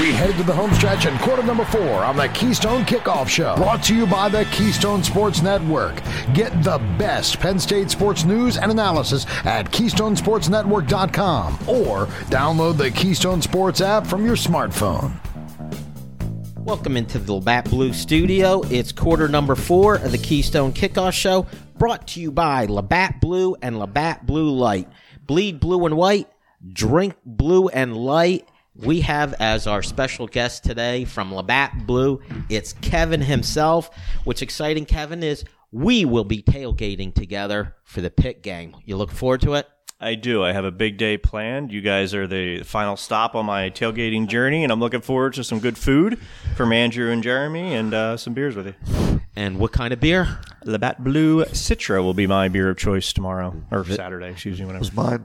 We head to the home stretch in quarter number 4 on the Keystone Kickoff Show. Brought to you by the Keystone Sports Network. Get the best Penn State sports news and analysis at KeystoneSportsNetwork.com or download the Keystone Sports app from your smartphone. Welcome into the Labatt Blue Studio. It's quarter number 4 of the Keystone Kickoff Show, brought to you by Labatt Blue and Labatt Blue Light. Bleed blue and white, drink blue and light. We have as our special guest today from Labatt Blue, it's Kevin himself. What's exciting, Kevin, is we will be tailgating together for the Pitt game. You look forward to it? I do. I have a big day planned. You guys are the final stop on my tailgating journey, and I'm looking forward to some good food from Andrew and Jeremy and some beers with you. And what kind of beer? Labatt Blue Citra will be my beer of choice tomorrow, or Saturday, excuse me. Whenever. It's mine.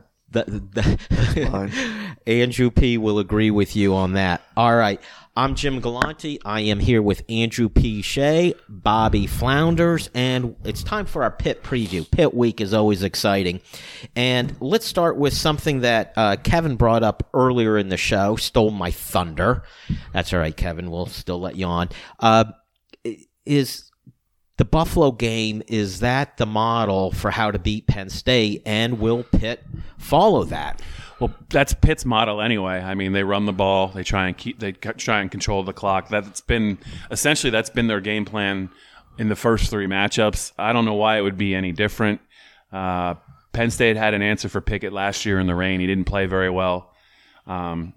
Andrew P. will agree with you on that. All right. I'm Jim Galante. I am here with Andrew P. Shea, Bobby Flounders, and it's time for our Pitt preview. Pitt week is always exciting. And let's start with something that Kevin brought up earlier in the show, stole my thunder. That's all right, Kevin. We'll still let you on. Is the Buffalo game, is that the model for how to beat Penn State, and will Pitt follow that? Well, that's Pitt's model anyway. I mean, they run the ball, they try and control the clock. That's been their game plan in the first 3 matchups. I don't know why it would be any different. Penn State had an answer for Pickett last year in the rain. He didn't play very well. I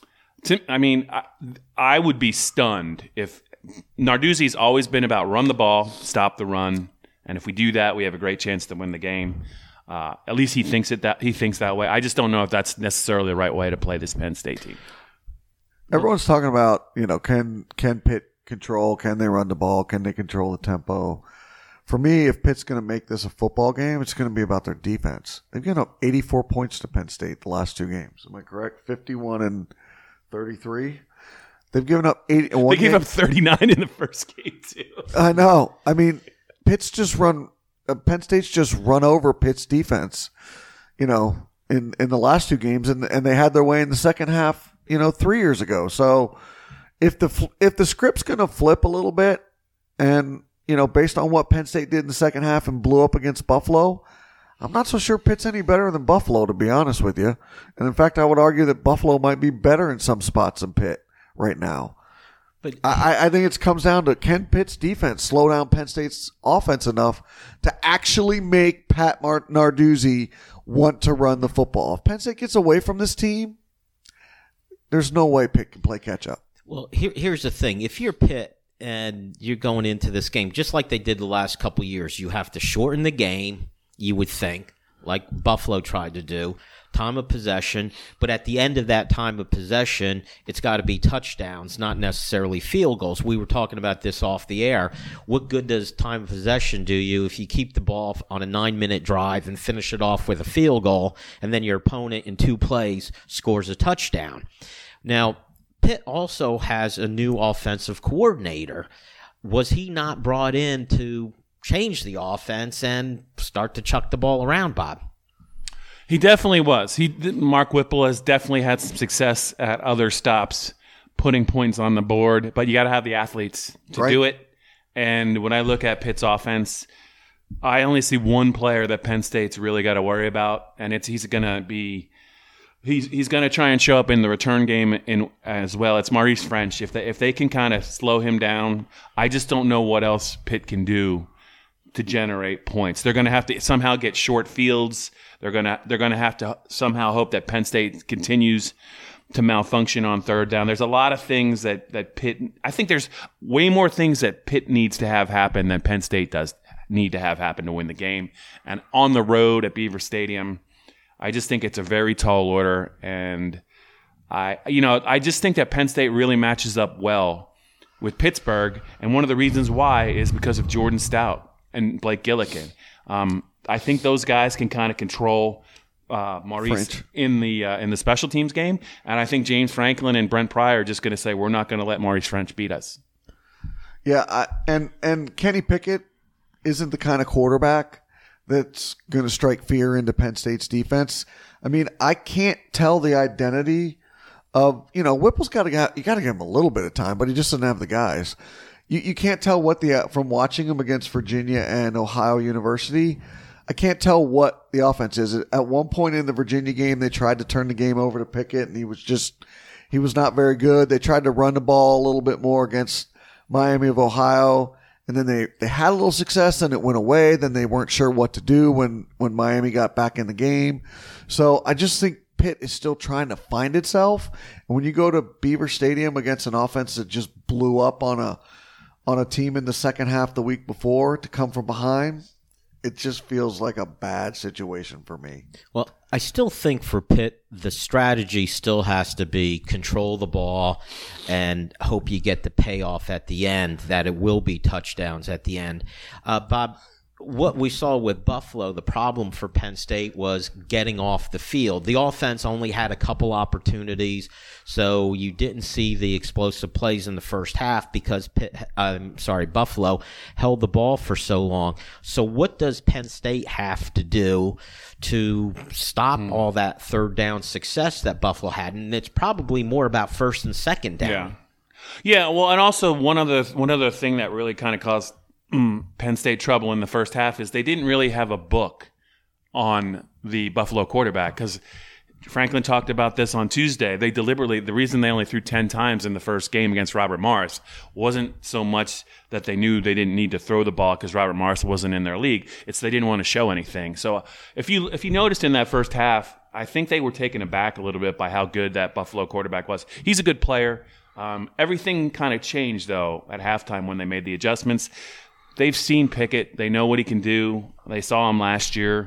would be stunned if Narduzzi's always been about run the ball, stop the run, and if we do that, we have a great chance to win the game. At least he thinks that way. I just don't know if that's necessarily the right way to play this Penn State team. Everyone's talking about, can Pitt control? Can they run the ball? Can they control the tempo? For me, if Pitt's going to make this a football game, it's going to be about their defense. They've given up 84 points to Penn State the last 2 games. Am I correct? 51 and 33. They've given up 80. They gave up 39 in the first game too. I know. I mean, Penn State's just run over Pitt's defense, in the last 2 games, and they had their way in the second half, 3 years ago. So if the script's going to flip a little bit, and based on what Penn State did in the second half and blew up against Buffalo, I'm not so sure Pitt's any better than Buffalo, to be honest with you. And in fact, I would argue that Buffalo might be better in some spots than Pitt right now. But I think it comes down to, can Pitt's defense slow down Penn State's offense enough to actually make Pat Narduzzi want to run the football? If Penn State gets away from this team, there's no way Pitt can play catch up. Well, here's the thing. If you're Pitt and you're going into this game, just like they did the last couple years, you have to shorten the game, you would think, like Buffalo tried to do. Time of possession, but at the end of that time of possession, it's got to be touchdowns, not necessarily field goals. We were talking about this off the air. What good does time of possession do you if you keep the ball on a 9-minute drive and finish it off with a field goal, and then your opponent in 2 plays scores a touchdown? Now, Pitt also has a new offensive coordinator. Was he not brought in to change the offense and start to chuck the ball around, Bob? He definitely was. Mark Whipple has definitely had some success at other stops, putting points on the board, but you got to have the athletes to do it. And when I look at Pitt's offense, I only see one player that Penn State's really got to worry about, and he's going to try and show up in the return game as well. It's Maurice French. If they can kind of slow him down, I just don't know what else Pitt can do to generate points. They're going to have to somehow get short fields. They're going to have to somehow hope that Penn State continues to malfunction on third down. There's a lot of things that Pitt – I think there's way more things that Pitt needs to have happen than Penn State does need to have happen to win the game. And on the road at Beaver Stadium, I just think it's a very tall order. And I just think that Penn State really matches up well with Pittsburgh. And one of the reasons why is because of Jordan Stout and Blake Gillikin. I think those guys can kind of control Maurice French in the special teams game, and I think James Franklin and Brent Pryor are just going to say, we're not going to let Maurice French beat us. Yeah, and Kenny Pickett isn't the kind of quarterback that's going to strike fear into Penn State's defense. I mean, I can't tell the identity Whipple's got to give him a little bit of time, but he just doesn't have the guys. You can't tell what from watching him against Virginia and Ohio University. I can't tell what the offense is. At one point in the Virginia game, they tried to turn the game over to Pickett, and he was not very good. They tried to run the ball a little bit more against Miami of Ohio, and then they had a little success, and it went away. Then they weren't sure what to do when Miami got back in the game. So I just think Pitt is still trying to find itself. And when you go to Beaver Stadium against an offense that just blew up on a team in the second half the week before to come from behind, it just feels like a bad situation for me. Well, I still think for Pitt, the strategy still has to be control the ball and hope you get the payoff at the end, that it will be touchdowns at the end. Bob, what we saw with Buffalo, the problem for Penn State was getting off the field. The offense only had a couple opportunities, so you didn't see the explosive plays in the first half because Buffalo held the ball for so long. So what does Penn State have to do to stop all that third down success that Buffalo had? And it's probably more about first and second down. Yeah. Well, and also one other thing that really kind of caused Penn State trouble in the first half is they didn't really have a book on the Buffalo quarterback, because Franklin talked about this on Tuesday. They deliberately, the reason they only threw 10 times in the first game against Robert Morris wasn't so much that they knew they didn't need to throw the ball because Robert Morris wasn't in their league. It's they didn't want to show anything. So if you noticed in that first half, I think they were taken aback a little bit by how good that Buffalo quarterback was. He's a good player. Everything kind of changed, though, at halftime when they made the adjustments. They've seen Pickett. They know what he can do. They saw him last year.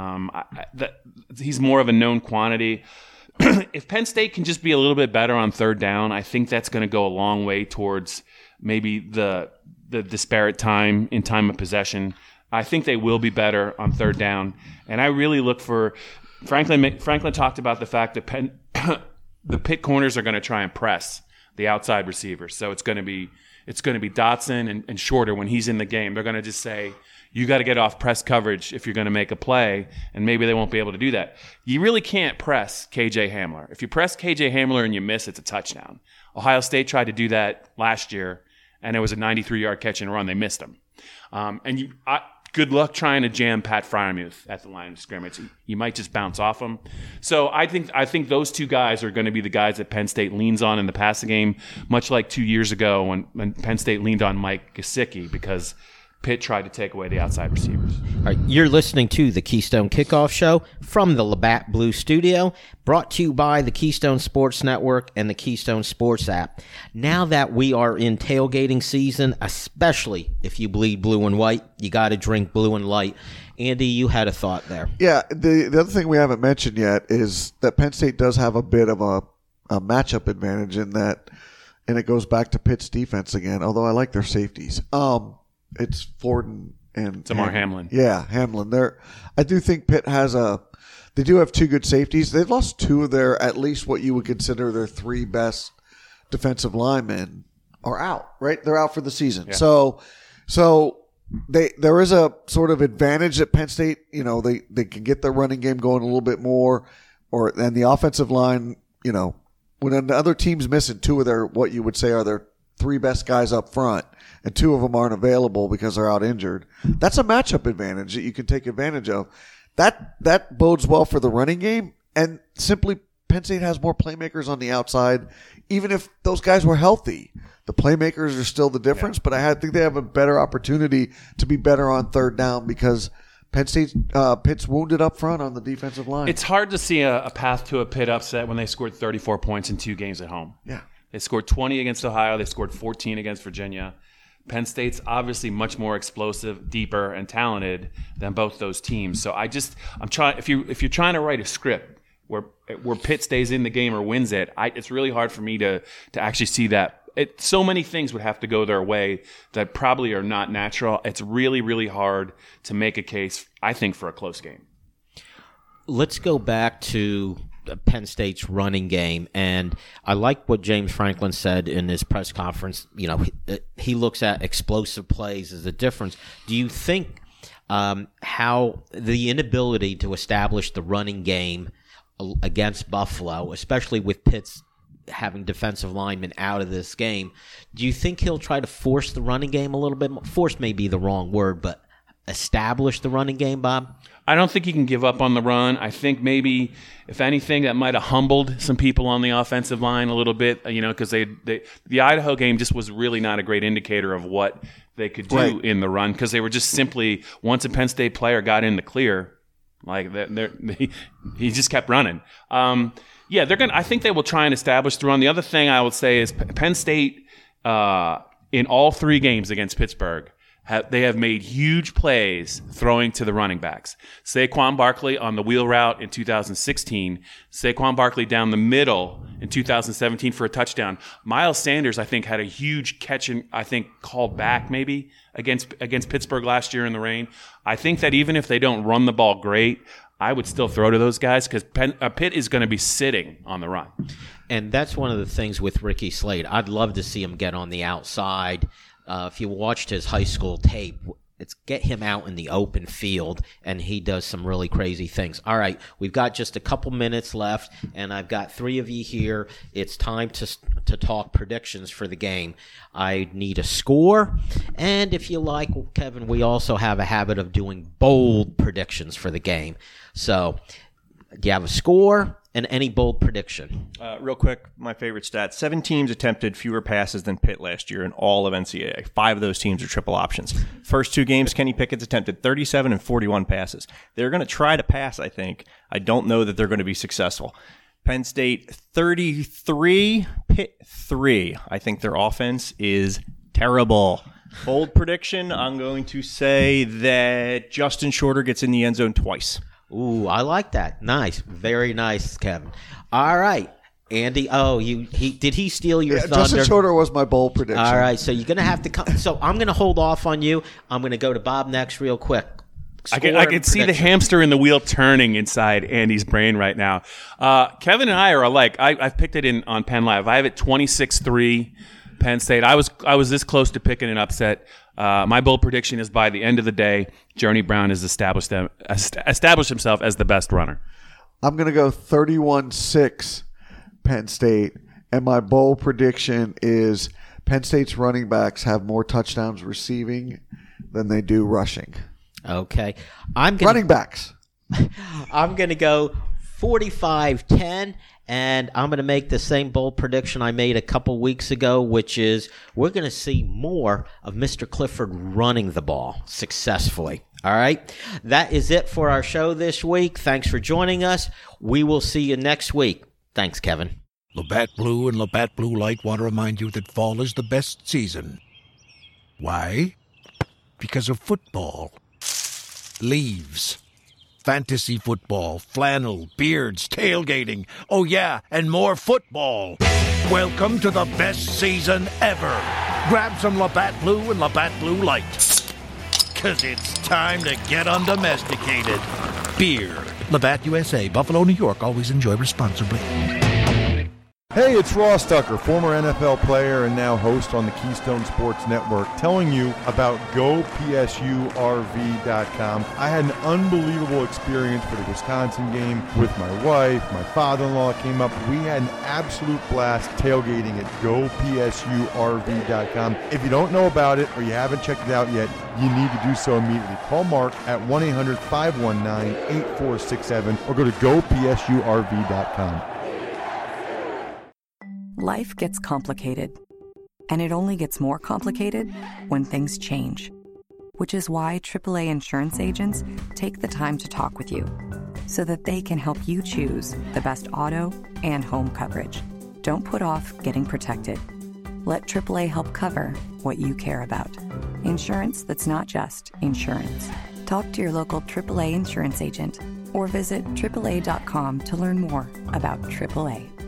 He's more of a known quantity. If Penn State can just be a little bit better on third down, I think that's going to go a long way towards maybe the disparate time of possession. I think they will be better on third down. And I really look for Franklin talked about the fact that the Pitt corners are going to try and press the outside receivers. So it's going to be Dotson and Shorter when he's in the game. They're going to just say, you got to get off press coverage if you're going to make a play, and maybe they won't be able to do that. You really can't press KJ Hamler. If you press KJ Hamler and you miss, it's a touchdown. Ohio State tried to do that last year, and it was a 93-yard catch and run. They missed him. Good luck trying to jam Pat Freiermuth at the line of scrimmage. You might just bounce off him. So I think those two guys are going to be the guys that Penn State leans on in the passing game, much like 2 years ago when Penn State leaned on Mike Gesicki because Pitt tried to take away the outside receivers. All right, you're listening to the Keystone Kickoff Show from the Labatt Blue Studio, brought to you by the Keystone Sports Network and the Keystone Sports app. Now that we are in tailgating season, especially if you bleed blue and white, you got to drink Blue and Light. Andy, you had a thought there. Yeah, the other thing we haven't mentioned yet is that Penn State does have a bit of a matchup advantage in that, and it goes back to Pitt's defense again, although I like their safeties. It's Ford and Damar Hamlin. Yeah, Hamlin. I do think Pitt they do have two good safeties. They've lost two of their, at least what you would consider their three best defensive linemen are out, right? They're out for the season. Yeah. So there is a sort of advantage that Penn State, they can get their running game going a little bit more, and the offensive line, when another team's missing two of their, what you would say are their three best guys up front, and two of them aren't available because they're out injured. That's a matchup advantage that you can take advantage of. That bodes well for the running game, and simply Penn State has more playmakers on the outside. Even if those guys were healthy, the playmakers are still the difference, but I think they have a better opportunity to be better on third down because Pitt's wounded up front on the defensive line. It's hard to see a path to a Pitt upset when they scored 34 points in 2 games at home. Yeah. They scored 20 against Ohio. They scored 14 against Virginia. Penn State's obviously much more explosive, deeper, and talented than both those teams. So I'm trying. If you're trying to write a script where Pitt stays in the game or wins it, it's really hard for me to actually see that. So many things would have to go their way that probably are not natural. It's really, really hard to make a case, I think, for a close game. Let's go back to Penn State's running game, and I like what James Franklin said in his press conference. He looks at explosive plays as a difference. Do you think how the inability to establish the running game against Buffalo, especially with Pitt's having defensive linemen out of this game. Do you think he'll try to force the running game a little bit more? Force may be the wrong word, but establish the running game, Bob? I don't think he can give up on the run. I think maybe, if anything, that might have humbled some people on the offensive line a little bit, because the Idaho game just was really not a great indicator of what they could do in the run, because they were just simply, once a Penn State player got in the clear, he just kept running. I think they will try and establish the run. The other thing I would say is Penn State, in all 3 games against Pittsburgh, they have made huge plays throwing to the running backs. Saquon Barkley on the wheel route in 2016. Saquon Barkley down the middle in 2017 for a touchdown. Miles Sanders, I think, had a huge catch and I think called back maybe against Pittsburgh last year in the rain. I think that even if they don't run the ball great, I would still throw to those guys because Pitt is going to be sitting on the run. And that's one of the things with Ricky Slade. I'd love to see him get on the outside. If you watched his high school tape, it's get him out in the open field, and he does some really crazy things. All right, we've got just a couple minutes left, and I've got 3 of you here. It's time to talk predictions for the game. I need a score, and if you like, Kevin, we also have a habit of doing bold predictions for the game. So, do you have a score? And any bold prediction? Real quick, my favorite stat. 7 teams attempted fewer passes than Pitt last year in all of NCAA. 5 of those teams are triple options. First 2 games, Kenny Pickett's attempted 37 and 41 passes. They're going to try to pass, I think. I don't know that they're going to be successful. Penn State 33, Pitt 3. I think their offense is terrible. Bold prediction, I'm going to say that Justin Shorter gets in the end zone twice. Ooh, I like that. Nice. Very nice, Kevin. All right. Andy, did he steal your thunder? Justin Shorter was my bold prediction. All right, so you're going to have to come. So I'm going to hold off on you. I'm going to go to Bob next real quick. I can see the hamster in the wheel turning inside Andy's brain right now. Kevin and I are alike. I've picked it on Penn Live. I have it 26-3 Penn State. I was this close to picking an upset. My bold prediction is by the end of the day, Journey Brown has established himself as the best runner. I'm going to go 31-6 Penn State, and my bold prediction is Penn State's running backs have more touchdowns receiving than they do rushing. Okay. Running backs. I'm going to go 45-10. And I'm going to make the same bold prediction I made a couple weeks ago, which is we're going to see more of Mr. Clifford running the ball successfully. All right? That is it for our show this week. Thanks for joining us. We will see you next week. Thanks, Kevin. Labatt Blue and Labatt Blue Light want to remind you that fall is the best season. Why? Because of football. Leaves. Fantasy football, flannel, beards, tailgating. Oh, yeah, and more football. Welcome to the best season ever. Grab some Labatt Blue and Labatt Blue Light. Because it's time to get undomesticated. Beer. Labatt USA, Buffalo, New York. Always enjoy responsibly. Hey, it's Ross Tucker, former NFL player and now host on the Keystone Sports Network, telling you about GoPSURV.com. I had an unbelievable experience for the Wisconsin game with my wife. My father-in-law came up. We had an absolute blast tailgating at GoPSURV.com. If you don't know about it or you haven't checked it out yet, you need to do so immediately. Call Mark at 1-800-519-8467 or go to GoPSURV.com. Life gets complicated, and it only gets more complicated when things change, which is why AAA insurance agents take the time to talk with you so that they can help you choose the best auto and home coverage. Don't put off getting protected. Let AAA help cover what you care about. Insurance that's not just insurance. Talk to your local AAA insurance agent or visit AAA.com to learn more about AAA.